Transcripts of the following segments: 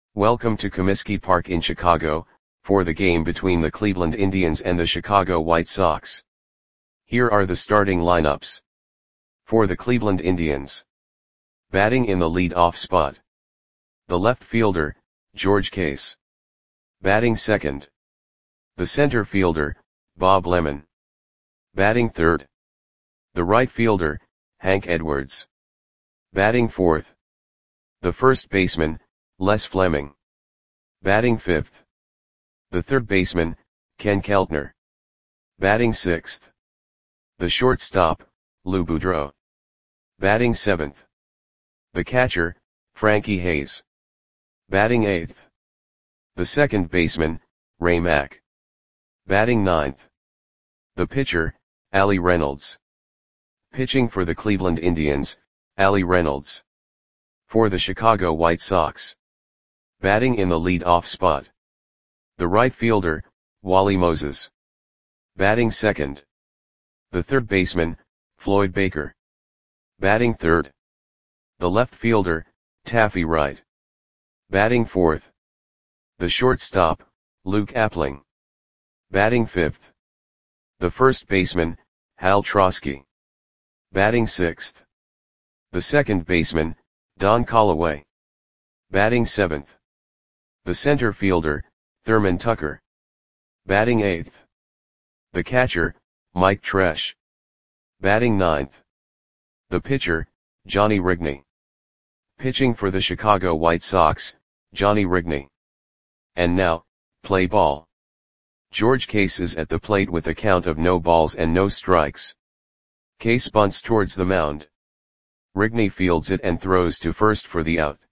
Welcome to Comiskey Park in Chicago, for the game between the Cleveland Indians and the Chicago White Sox. Here are the starting lineups. For the Cleveland Indians. Batting in the lead-off spot. The left fielder, George Case. Batting second. The center fielder, Bob Lemon. Batting third. The right fielder, Hank Edwards. Batting fourth. The first baseman, Les Fleming. Batting fifth. The third baseman, Ken Keltner. Batting sixth. The shortstop, Lou Boudreau. Batting seventh. The catcher, Frankie Hayes. Batting eighth. The second baseman, Ray Mack. Batting ninth. The pitcher, Allie Reynolds. Pitching for the Cleveland Indians, Allie Reynolds. For the Chicago White Sox. Batting in the lead-off spot. The right fielder, Wally Moses. Batting second. The third baseman, Floyd Baker. Batting third. The left fielder, Taffy Wright. Batting fourth. The shortstop, Luke Appling. Batting fifth. The first baseman, Hal Trosky. Batting sixth. The second baseman, Don Callaway. Batting seventh. The center fielder, Thurman Tucker. Batting eighth. The catcher, Mike Tresh. Batting ninth. The pitcher, Johnny Rigney. Pitching for the Chicago White Sox, Johnny Rigney. And now, play ball. George Case is at the plate with a count of no balls and no strikes. Case bunts towards the mound. Rigney fields it and throws to first for the out.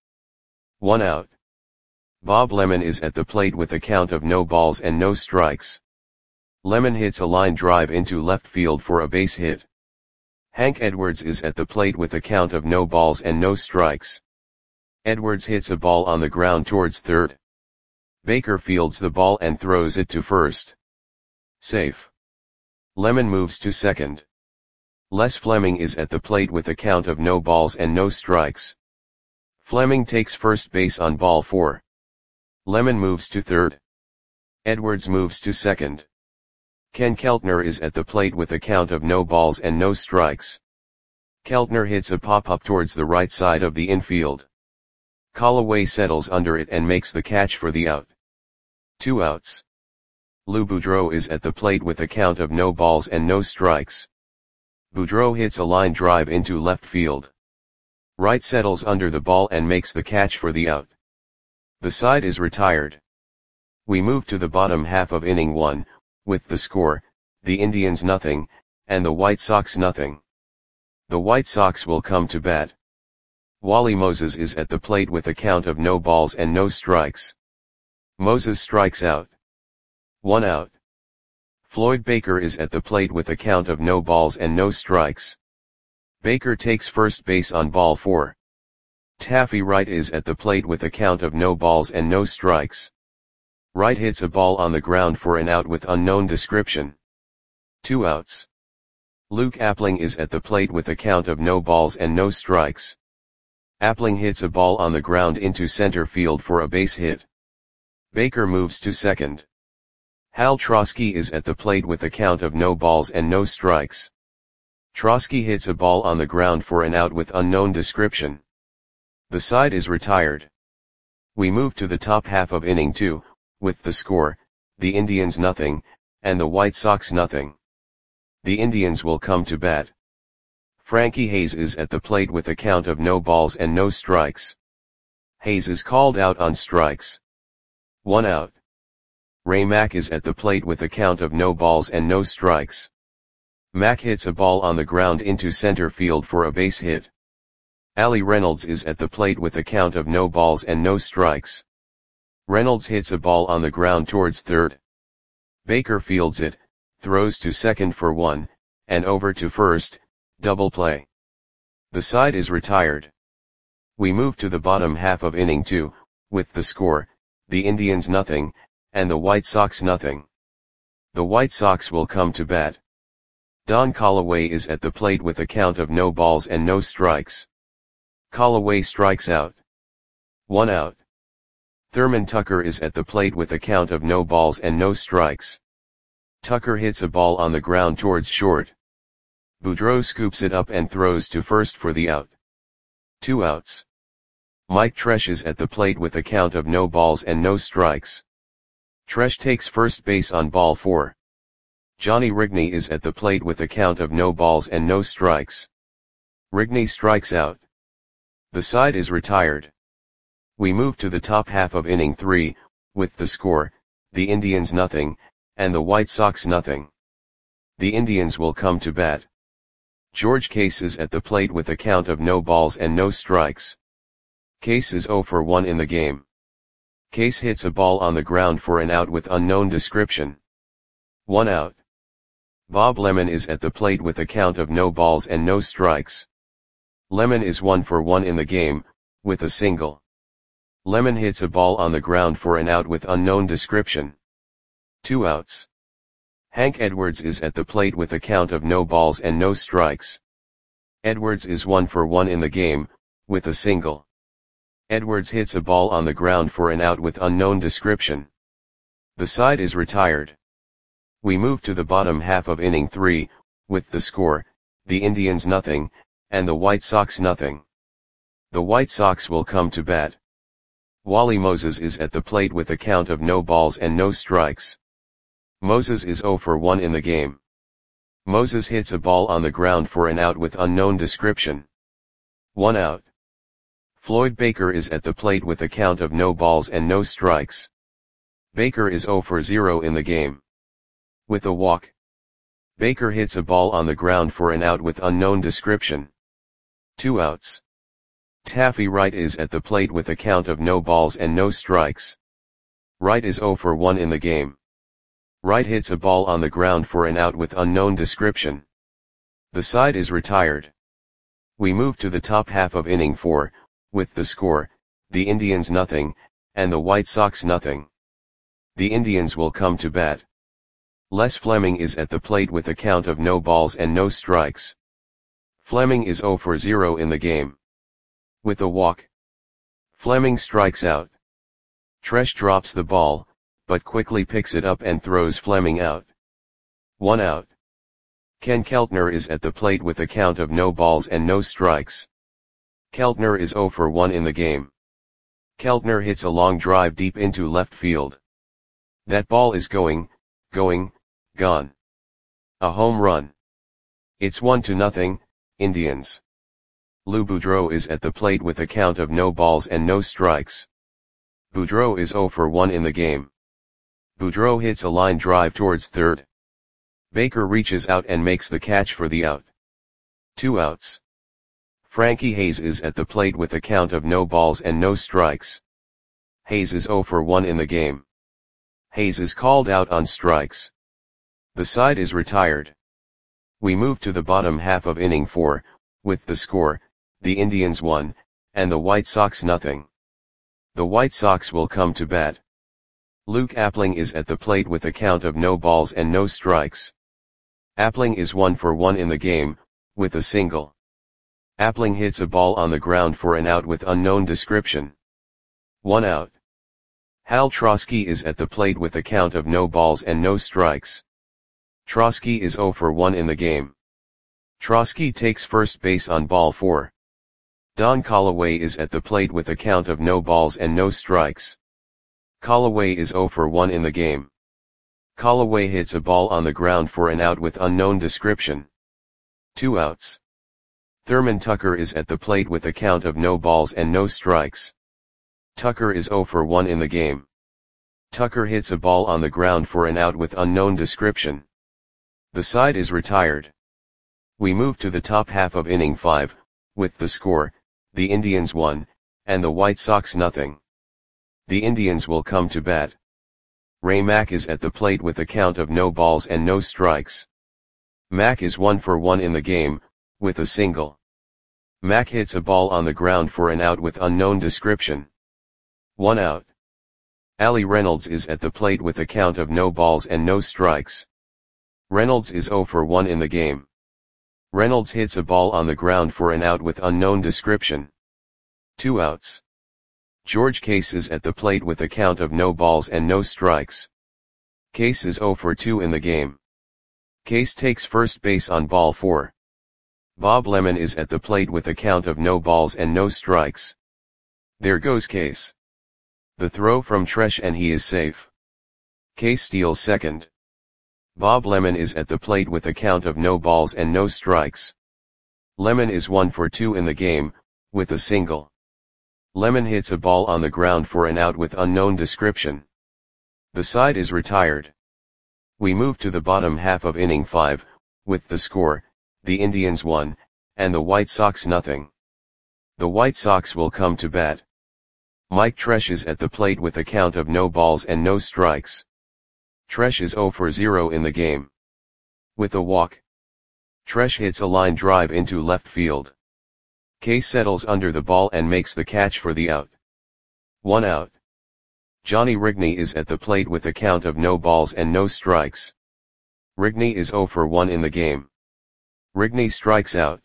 1 out. Bob Lemon is at the plate with a count of no balls and no strikes. Lemon hits a line drive into left field for a base hit. Hank Edwards is at the plate with a count of no balls and no strikes. Edwards hits a ball on the ground towards third. Baker fields the ball and throws it to first. Safe. Lemon moves to second. Les Fleming is at the plate with a count of no balls and no strikes. Fleming takes first base on ball 4. Lemon moves to third. Edwards moves to second. Ken Keltner is at the plate with a count of no balls and no strikes. Keltner hits a pop-up towards the right side of the infield. Callaway settles under it and makes the catch for the out. 2 outs. Lou Boudreau is at the plate with a count of no balls and no strikes. Boudreau hits a line drive into left field. Wright settles under the ball and makes the catch for the out. The side is retired. We move to the bottom half of inning 1, with the score, the Indians nothing, and the White Sox nothing. The White Sox will come to bat. Wally Moses is at the plate with a count of no balls and no strikes. Moses strikes out. 1 out. Floyd Baker is at the plate with a count of no balls and no strikes. Baker takes first base on ball 4. Taffy Wright is at the plate with a count of no balls and no strikes. Wright hits a ball on the ground for an out with unknown description. 2 outs. Luke Appling is at the plate with a count of no balls and no strikes. Appling hits a ball on the ground into center field for a base hit. Baker moves to second. Hal Trosky is at the plate with a count of no balls and no strikes. Trosky hits a ball on the ground for an out with unknown description. The side is retired. We move to the top half of inning 2, with the score, the Indians nothing, and the White Sox nothing. The Indians will come to bat. Frankie Hayes is at the plate with a count of no balls and no strikes. Hayes is called out on strikes. 1 out. Ray Mack is at the plate with a count of no balls and no strikes. Mack hits a ball on the ground into center field for a base hit. Allie Reynolds is at the plate with a count of no balls and no strikes. Reynolds hits a ball on the ground towards third. Baker fields it, throws to second for 1, and over to first, double play. The side is retired. We move to the bottom half of inning 2, with the score, the Indians nothing, and the White Sox nothing. The White Sox will come to bat. Don Callaway is at the plate with a count of no balls and no strikes. Callaway strikes out. 1 out. Thurman Tucker is at the plate with a count of no balls and no strikes. Tucker hits a ball on the ground towards short. Boudreau scoops it up and throws to first for the out. 2 outs. Mike Tresh is at the plate with a count of no balls and no strikes. Tresh takes first base on ball 4. Johnny Rigney is at the plate with a count of no balls and no strikes. Rigney strikes out. The side is retired. We move to the top half of inning 3, with the score, the Indians nothing, and the White Sox nothing. The Indians will come to bat. George Case is at the plate with a count of no balls and no strikes. Case is 0 for 1 in the game. Case hits a ball on the ground for an out with unknown description. 1 out. Bob Lemon is at the plate with a count of no balls and no strikes. Lemon is 1 for 1 in the game, with a single. Lemon hits a ball on the ground for an out with unknown description. 2 outs. Hank Edwards is at the plate with a count of no balls and no strikes. Edwards is 1 for 1 in the game, with a single. Edwards hits a ball on the ground for an out with unknown description. The side is retired. We move to the bottom half of inning 3, with the score, the Indians nothing, and the White Sox nothing. The White Sox will come to bat. Wally Moses is at the plate with a count of no balls and no strikes. Moses is 0 for 1 in the game. Moses hits a ball on the ground for an out with unknown description. 1 out. Floyd Baker is at the plate with a count of no balls and no strikes. Baker is 0 for 0 in the game. With a walk. Baker hits a ball on the ground for an out with unknown description. 2 outs. Taffy Wright is at the plate with a count of no balls and no strikes. Wright is 0 for 1 in the game. Wright hits a ball on the ground for an out with unknown description. The side is retired. We move to the top half of inning 4, with the score, the Indians nothing, and the White Sox nothing. The Indians will come to bat. Les Fleming is at the plate with a count of no balls and no strikes. Fleming is 0 for 0 in the game. With a walk. Fleming strikes out. Tresh drops the ball, but quickly picks it up and throws Fleming out. 1 out. Ken Keltner is at the plate with a count of no balls and no strikes. Keltner is 0 for 1 in the game. Keltner hits a long drive deep into left field. That ball is going, gone. A home run. It's 1-0, Indians. Lou Boudreau is at the plate with a count of no balls and no strikes. Boudreau is 0 for 1 in the game. Boudreau hits a line drive towards third. Baker reaches out and makes the catch for the out. 2 outs. Frankie Hayes is at the plate with a count of no balls and no strikes. Hayes is 0 for 1 in the game. Hayes is called out on strikes. The side is retired. We move to the bottom half of inning 4, with the score, the Indians 1, and the White Sox nothing. The White Sox will come to bat. Luke Appling is at the plate with a count of no balls and no strikes. Appling is 1 for 1 in the game, with a single. Appling hits a ball on the ground for an out with unknown description. 1 out. Hal Trosky is at the plate with a count of no balls and no strikes. Trosky is 0 for 1 in the game. Trosky takes first base on ball 4. Don Callaway is at the plate with a count of no balls and no strikes. Callaway is 0 for 1 in the game. Callaway hits a ball on the ground for an out with unknown description. 2 outs. Thurman Tucker is at the plate with a count of no balls and no strikes. Tucker is 0 for 1 in the game. Tucker hits a ball on the ground for an out with unknown description. The side is retired. We move to the top half of inning 5, with the score, the Indians 1, and the White Sox nothing. The Indians will come to bat. Ray Mack is at the plate with a count of no balls and no strikes. Mack is 1 for 1 in the game, with a single. Mack hits a ball on the ground for an out with unknown description. 1 out. Ali Reynolds is at the plate with a count of no balls and no strikes. Reynolds is 0 for 1 in the game. Reynolds hits a ball on the ground for an out with unknown description. 2 outs. George Case is at the plate with a count of no balls and no strikes. Case is 0 for 2 in the game. Case takes first base on ball 4. Bob Lemon is at the plate with a count of no balls and no strikes. There goes Case. The throw from Tresh and he is safe. Case steals second. Bob Lemon is at the plate with a count of no balls and no strikes. Lemon is 1 for 2 in the game, with a single. Lemon hits a ball on the ground for an out with unknown description. The side is retired. We move to the bottom half of inning 5, with the score, the Indians 1, and the White Sox nothing. The White Sox will come to bat. Mike Tresh is at the plate with a count of no balls and no strikes. Tresh is 0 for 0 in the game. With a walk. Tresh hits a line drive into left field. Case settles under the ball and makes the catch for the out. 1 out. Johnny Rigney is at the plate with a count of no balls and no strikes. Rigney is 0 for 1 in the game. Rigney strikes out.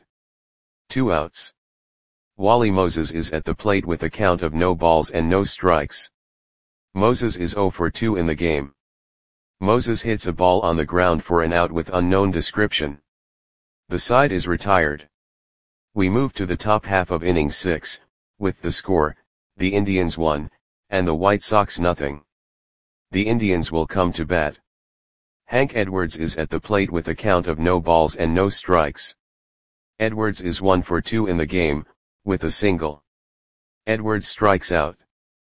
2 outs. Wally Moses is at the plate with a count of no balls and no strikes. Moses is 0 for 2 in the game. Moses hits a ball on the ground for an out with unknown description. The side is retired. We move to the top half of inning 6, with the score, the Indians 1, and the White Sox nothing. The Indians will come to bat. Hank Edwards is at the plate with a count of no balls and no strikes. Edwards is 1 for 2 in the game, with a single. Edwards strikes out.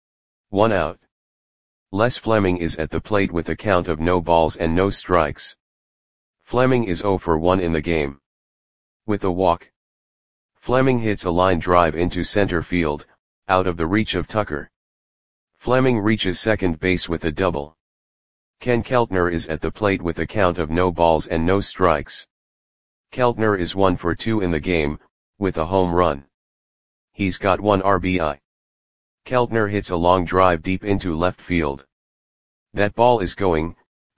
1 out. Les Fleming is at the plate with a count of no balls and no strikes. Fleming is 0 for 1 in the game. With a walk. Fleming hits a line drive into center field, out of the reach of Tucker. Fleming reaches second base with a double. Ken Keltner is at the plate with a count of no balls and no strikes. Keltner is 1 for 2 in the game, with a home run. He's got 1 RBI. Keltner hits a long drive deep into left field. That ball is gone.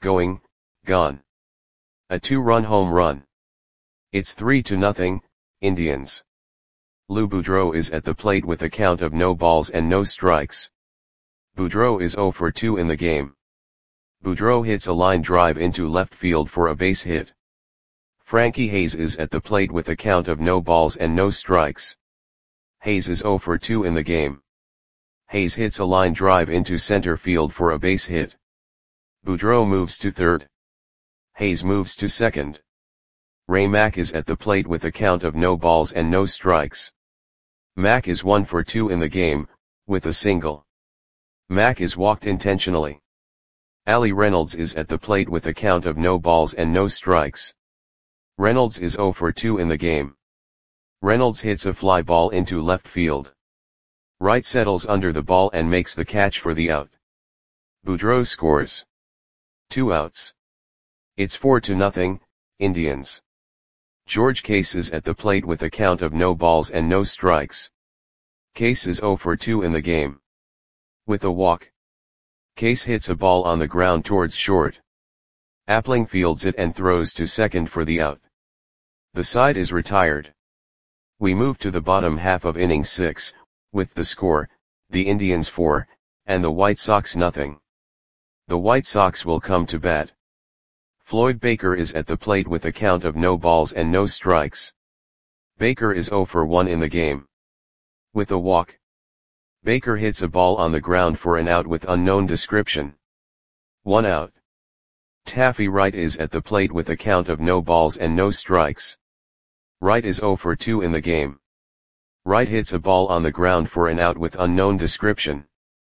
A 2-run home run. It's 3-0, Indians. Lou Boudreau is at the plate with a count of no balls and no strikes. Boudreau is 0 for 2 in the game. Boudreau hits a line drive into left field for a base hit. Frankie Hayes is at the plate with a count of no balls and no strikes. Hayes is 0 for 2 in the game. Hayes hits a line drive into center field for a base hit. Boudreau moves to third. Hayes moves to second. Ray Mack is at the plate with a count of no balls and no strikes. Mack is 1 for 2 in the game, with a single. Mack is walked intentionally. Ali Reynolds is at the plate with a count of no balls and no strikes. Reynolds is 0 for 2 in the game. Reynolds hits a fly ball into left field. Wright settles under the ball and makes the catch for the out. Boudreau scores. 2 outs. It's 4-0, Indians. George Case is at the plate with a count of no balls and no strikes. Case is 0 for 2 in the game. With a walk. Case hits a ball on the ground towards short. Appling fields it and throws to second for the out. The side is retired. We move to the bottom half of inning 6, with the score, the Indians 4, and the White Sox nothing. The White Sox will come to bat. Floyd Baker is at the plate with a count of no balls and no strikes. Baker is 0 for 1 in the game. With a walk. Baker hits a ball on the ground for an out with unknown description. 1 out. Taffy Wright is at the plate with a count of no balls and no strikes. Wright is 0 for 2 in the game. Wright hits a ball on the ground for an out with unknown description.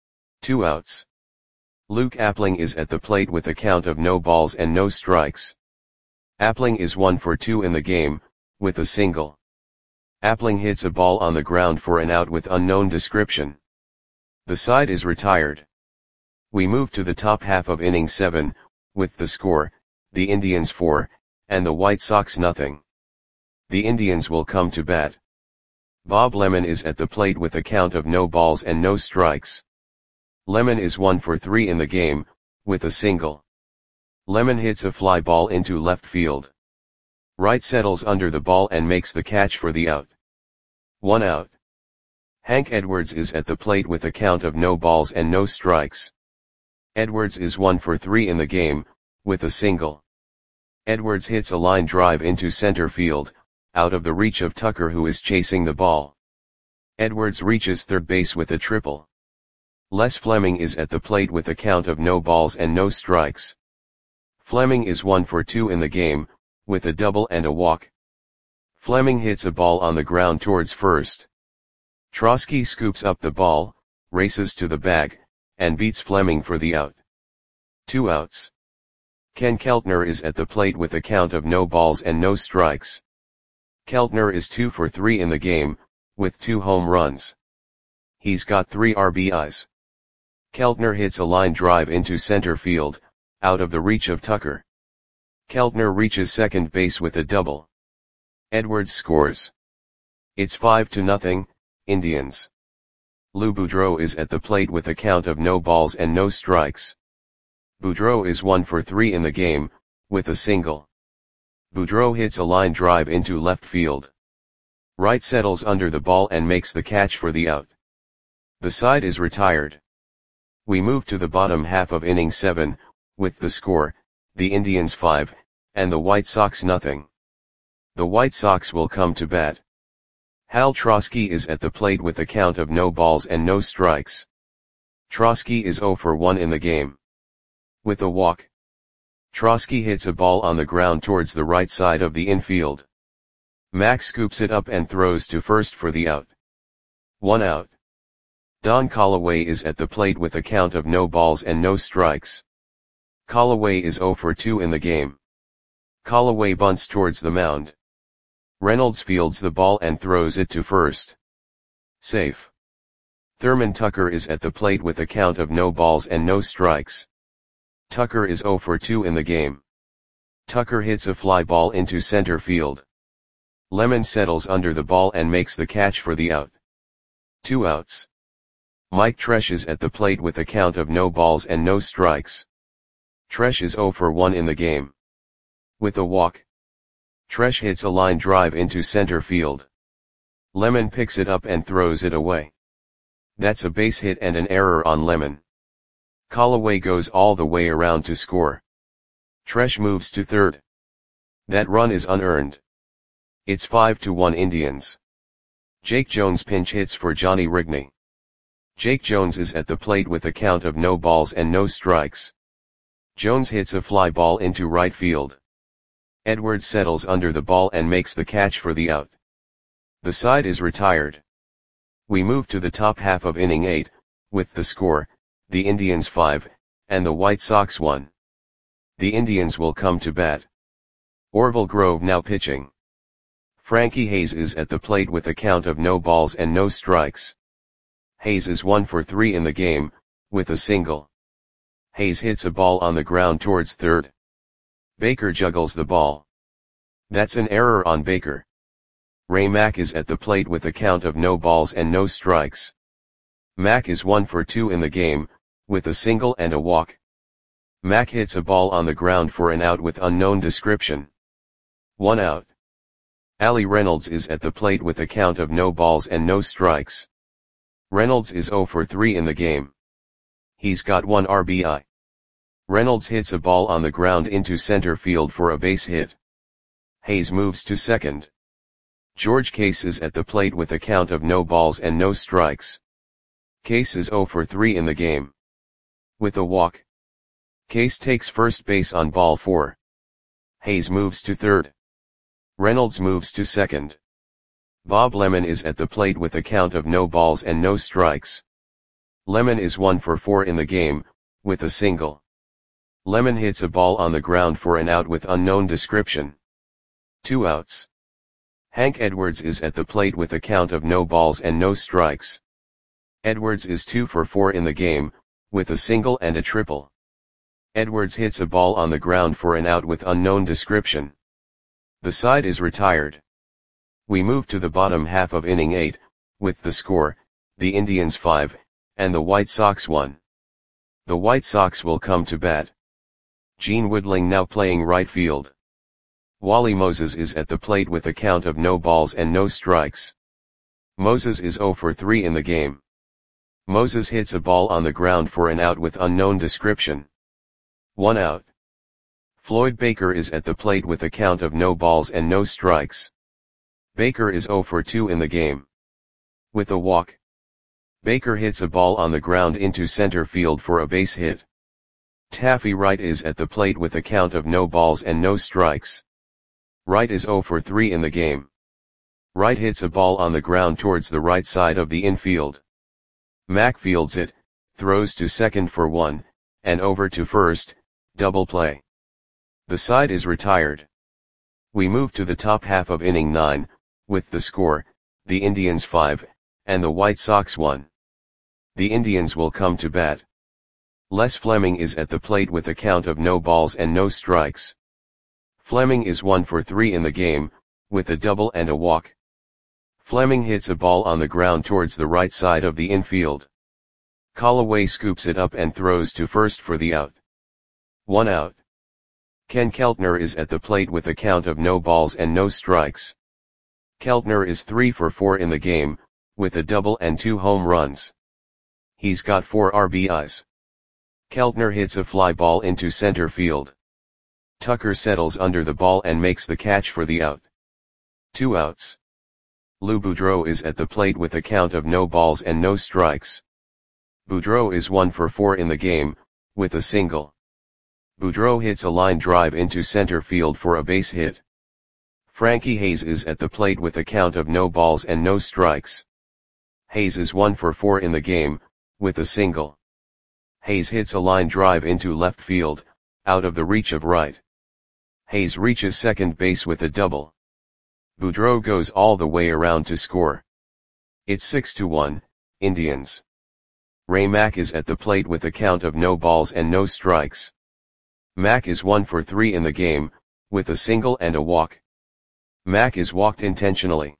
2 outs. Luke Appling is at the plate with a count of no balls and no strikes. Appling is 1 for 2 in the game, with a single. Appling hits a ball on the ground for an out with unknown description. The side is retired. We move to the top half of inning 7, with the score, the Indians 4, and the White Sox nothing. The Indians will come to bat. Bob Lemon is at the plate with a count of no balls and no strikes. Lemon is 1 for 3 in the game, with a single. Lemon hits a fly ball into left field. Wright settles under the ball and makes the catch for the out. 1 out. Hank Edwards is at the plate with a count of no balls and no strikes. Edwards is 1 for 3 in the game, with a single. Edwards hits a line drive into center field, out of the reach of Tucker, who is chasing the ball. Edwards reaches third base with a triple. Les Fleming is at the plate with a count of no balls and no strikes. Fleming is 1 for 2 in the game, with a double and a walk. Fleming hits a ball on the ground towards first. Trosky scoops up the ball, races to the bag, and beats Fleming for the out. 2 outs. Ken Keltner is at the plate with a count of no balls and no strikes. Keltner is 2 for 3 in the game, with 2 home runs. He's got 3 RBIs. Keltner hits a line drive into center field, out of the reach of Tucker. Keltner reaches second base with a double. Edwards scores. It's 5-0, Indians. Lou Boudreau is at the plate with a count of no balls and no strikes. Boudreau is 1 for 3 in the game, with a single. Boudreau hits a line drive into left field. Wright settles under the ball and makes the catch for the out. The side is retired. We move to the bottom half of inning 7, with the score, the Indians 5, and the White Sox 0. The White Sox will come to bat. Hal Trosky is at the plate with a count of no balls and no strikes. Trosky is 0 for 1 in the game. With a walk. Trosky hits a ball on the ground towards the right side of the infield. Mack scoops it up and throws to first for the out. 1 out. Don Callaway is at the plate with a count of no balls and no strikes. Callaway is 0 for 2 in the game. Callaway bunts towards the mound. Reynolds fields the ball and throws it to first. Safe. Thurman Tucker is at the plate with a count of no balls and no strikes. Tucker is 0 for 2 in the game. Tucker hits a fly ball into center field. Lemon settles under the ball and makes the catch for the out. 2 outs. Mike Tresh is at the plate with a count of no balls and no strikes. Tresh is 0 for 1 in the game. With a walk. Tresh hits a line drive into center field. Lemon picks it up and throws it away. That's a base hit and an error on Lemon. Callaway goes all the way around to score. Tresh moves to third. That run is unearned. It's 5-1 Indians. Jake Jones pinch hits for Johnny Rigney. Jake Jones is at the plate with a count of no balls and no strikes. Jones hits a fly ball into right field. Edwards settles under the ball and makes the catch for the out. The side is retired. We move to the top half of inning 8, with the score, the Indians 5, and the White Sox 1. The Indians will come to bat. Orville Grove now pitching. Frankie Hayes is at the plate with a count of no balls and no strikes. Hayes is 1 for 3 in the game, with a single. Hayes hits a ball on the ground towards third. Baker juggles the ball. That's an error on Baker. Ray Mack is at the plate with a count of no balls and no strikes. Mack is 1 for 2 in the game, with a single and a walk. Mack hits a ball on the ground for an out with unknown description. 1 out. Ali Reynolds is at the plate with a count of no balls and no strikes. Reynolds is 0 for 3 in the game. He's got 1 RBI. Reynolds hits a ball on the ground into center field for a base hit. Hayes moves to second. George Case is at the plate with a count of no balls and no strikes. Case is 0 for 3 in the game. With a walk. Case takes first base on ball 4. Hayes moves to third. Reynolds moves to second. Bob Lemon is at the plate with a count of no balls and no strikes. Lemon is 1 for 4 in the game, with a single. Lemon hits a ball on the ground for an out with unknown description. 2 outs. Hank Edwards is at the plate with a count of no balls and no strikes. Edwards is 2 for 4 in the game, with a single and a triple. Edwards hits a ball on the ground for an out with unknown description. The side is retired. We move to the bottom half of inning 8, with the score, the Indians 5, and the White Sox 1. The White Sox will come to bat. Gene Woodling now playing right field. Wally Moses is at the plate with a count of no balls and no strikes. Moses is 0 for 3 in the game. Moses hits a ball on the ground for an out with unknown description. 1 out. Floyd Baker is at the plate with a count of no balls and no strikes. Baker is 0 for 2 in the game. With a walk. Baker hits a ball on the ground into center field for a base hit. Taffy Wright is at the plate with a count of no balls and no strikes. Wright is 0 for 3 in the game. Wright hits a ball on the ground towards the right side of the infield. Mack fields it, throws to second for 1, and over to first, double play. The side is retired. We move to the top half of inning 9, with the score, the Indians 5, and the White Sox 1. The Indians will come to bat. Les Fleming is at the plate with a count of no balls and no strikes. Fleming is 1 for 3 in the game, with a double and a walk. Fleming hits a ball on the ground towards the right side of the infield. Callaway scoops it up and throws to first for the out. 1 out. Ken Keltner is at the plate with a count of no balls and no strikes. Keltner is 3 for 4 in the game, with a double and 2 home runs. He's got 4 RBIs. Keltner hits a fly ball into center field. Tucker settles under the ball and makes the catch for the out. 2 outs. Lou Boudreau is at the plate with a count of no balls and no strikes. Boudreau is 1 for 4 in the game, with a single. Boudreau hits a line drive into center field for a base hit. Frankie Hayes is at the plate with a count of no balls and no strikes. Hayes is 1 for 4 in the game, with a single. Hayes hits a line drive into left field, out of the reach of right. Hayes reaches second base with a double. Boudreau goes all the way around to score. It's 6-1, Indians. Ray Mack is at the plate with a count of no balls and no strikes. Mack is 1 for 3 in the game, with a single and a walk. Mack is walked intentionally.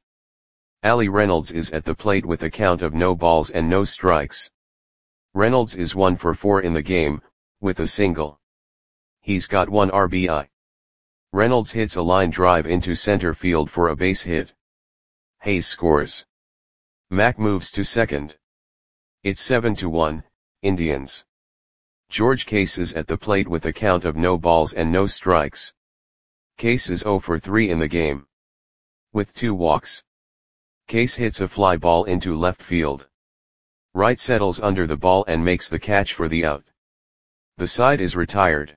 Ali Reynolds is at the plate with a count of no balls and no strikes. Reynolds is 1 for 4 in the game, with a single. He's got 1 RBI. Reynolds hits a line drive into center field for a base hit. Hayes scores. Mack moves to second. It's 7-1, Indians. George Case is at the plate with a count of no balls and no strikes. Case is 0 for 3 in the game. With 2 walks. Case hits a fly ball into left field. Wright settles under the ball and makes the catch for the out. The side is retired.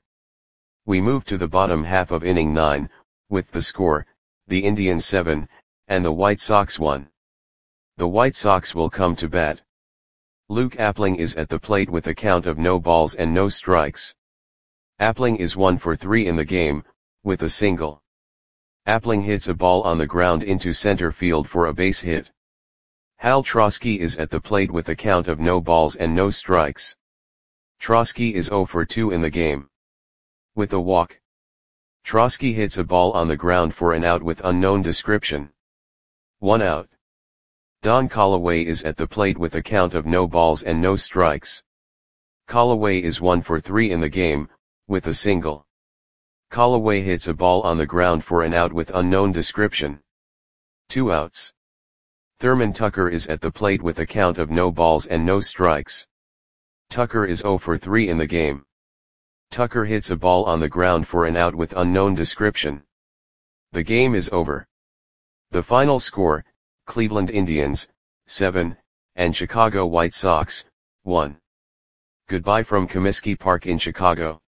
We move to the bottom half of inning 9, with the score, the Indians 7, and the White Sox 1. The White Sox will come to bat. Luke Appling is at the plate with a count of no balls and no strikes. Appling is 1 for 3 in the game, with a single. Appling hits a ball on the ground into center field for a base hit. Hal Trosky is at the plate with a count of no balls and no strikes. Trosky is 0 for 2 in the game. With a walk. Trosky hits a ball on the ground for an out with unknown description. 1 out. Don Callaway is at the plate with a count of no balls and no strikes. Callaway is 1 for 3 in the game, with a single. Callaway hits a ball on the ground for an out with unknown description. 2 outs. Thurman Tucker is at the plate with a count of no balls and no strikes. Tucker is 0 for 3 in the game. Tucker hits a ball on the ground for an out with unknown description. The game is over. The final score, Cleveland Indians, 7, and Chicago White Sox, 1. Goodbye from Comiskey Park in Chicago.